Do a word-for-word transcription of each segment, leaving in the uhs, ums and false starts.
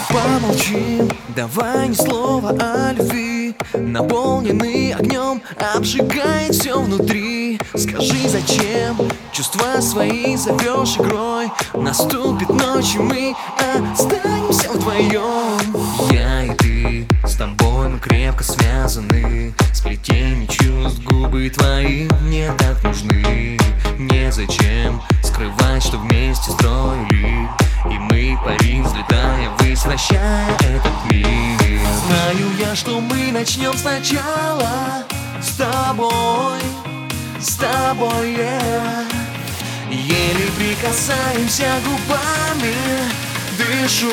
Помолчим, давай ни слова о любви, наполненный огнем, обжигает все внутри. Скажи, зачем чувства свои зовешь игрой? Наступит ночь, и мы останемся вдвоем. Я и ты, с тобой мы крепко связаны. Сплетение чувств, губы твои мне так нужны. Незачем скрывать, что вместе строили, и мы парим, взлетая ввысь, вращая этот мир. Знаю я, что мы начнем сначала с тобой, с тобой, yeah. Еле прикасаемся губами, дышу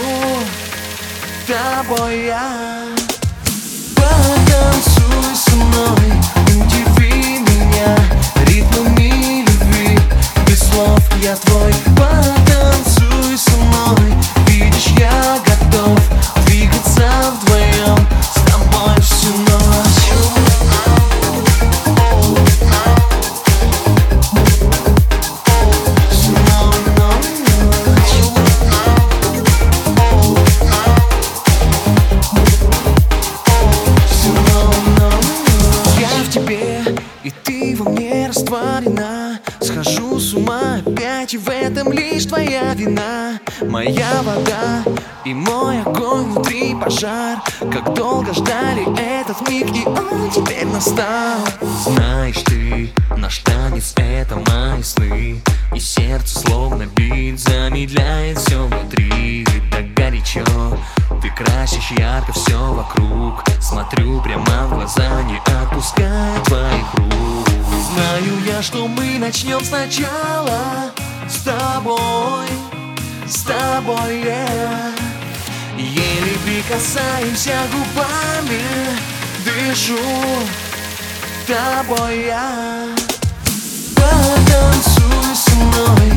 тобой я. Потанцуй со мной, удиви меня ритмами любви. Без слов я твой. Потанцуй со мной, видишь, я готов двигаться вдвоем с тобой всю ночь. И ты во мне растворена. Схожу с ума опять, и в этом лишь твоя вина. Моя вода и мой огонь внутри пожар. Как долго ждали этот миг, и он теперь настал. Знаешь ты, наш танец — это мои сны, и сердце словно бит замедляет все внутри. Так горячо, ты красишь ярко все вокруг. Смотрю прямо в глаза, не отпуская твоих рук. Знаю я, что мы начнем сначала с тобой, с тобой, yeah. Еле прикасаемся губами, дышу тобой я. Потанцуй со мной,